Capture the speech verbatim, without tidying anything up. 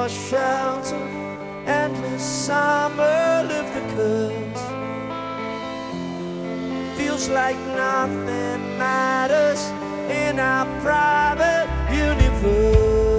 for shelter, endless summer lift the curse. Feels like nothing matters in our private universe.